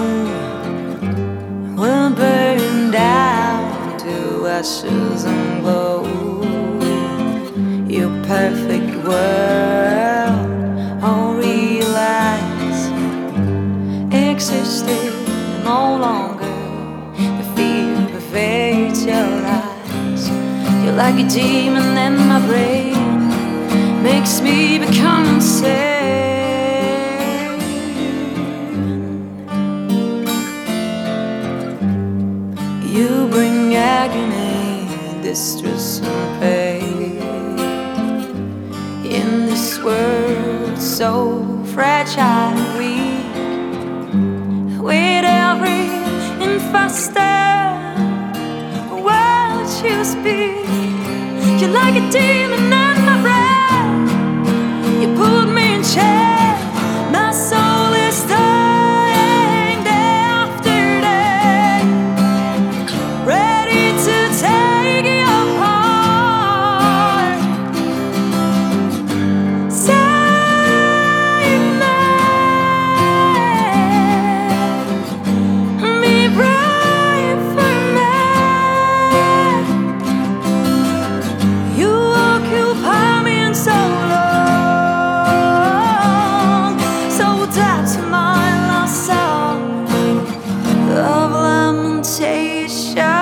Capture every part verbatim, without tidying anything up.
will burn down to ashes and glow. Your perfect world, all realized, existed no longer. The fear pervades your eyes. You're like a demon in my brain, makes me become insane. You bring agony, distress and pain in this world so fragile and weak. With every faster word you speak, you're like a demon in my brain. You put me in chains. My soul is dying day after day, ready to take you apart. Save me, be brave for me. You occupy me in so long, so that's my last song of lamentation.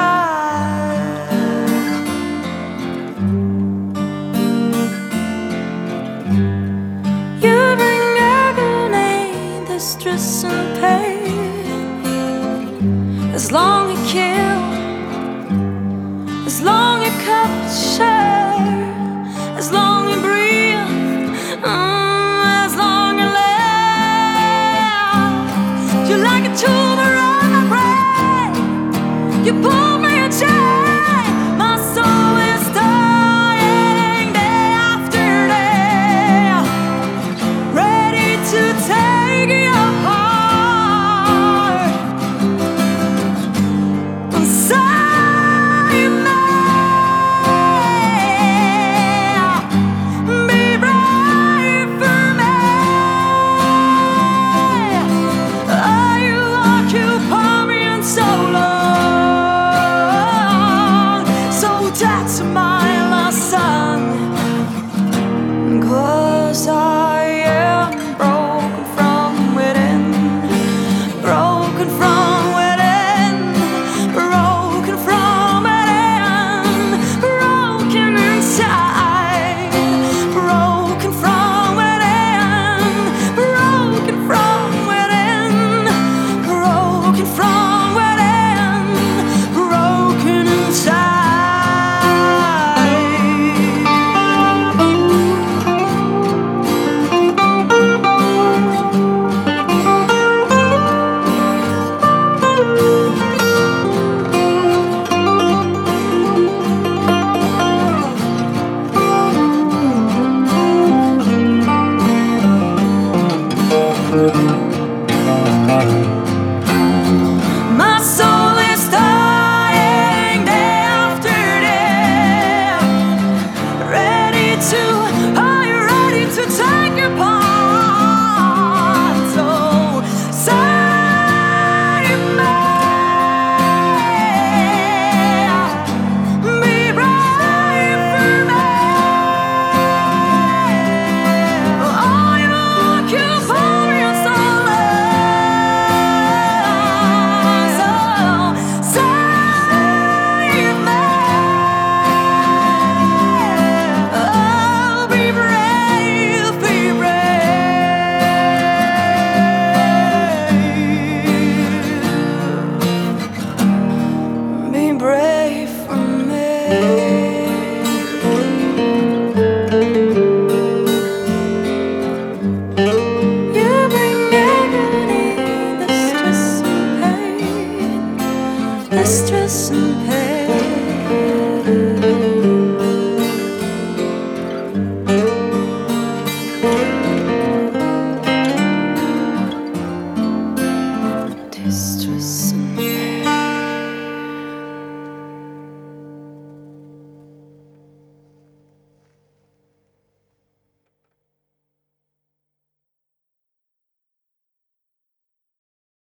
You bring agony, distress and pain. As long as you kill, as long as you capture, as long as you breathe, mm, as long as you live. You're like a tumor on my brain. You pull me in chain. My soul is dying day after day, ready to take you apart. Save me, be brave for me. Oh, you occupy me in so long, so that's my last song. 'Cause I am broken from within, broken from within, broken from within, broken inside, broken from within, broken from within, broken from within, broken inside. My soul is dying day after day, ready to, are you ready to take your part? So save me, be brave for me. Oh, you occupy me so long, so save me. Oh, be brave, be brave, be brave for me. You bring agony, distress and pain, distress and pain.